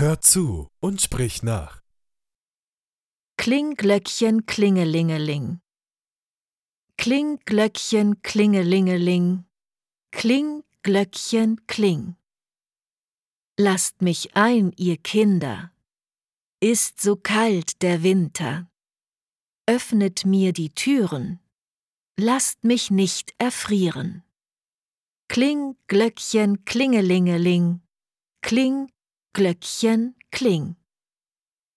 Hör zu und sprich nach. Kling, Glöckchen, klingelingeling. Kling, Glöckchen, klingelingeling. Kling, Glöckchen, kling. Lasst mich ein, ihr Kinder. Ist so kalt der Winter. Öffnet mir die Türen. Lasst mich nicht erfrieren. Kling, Glöckchen, klingelingeling. Kling, Glöckchen, kling.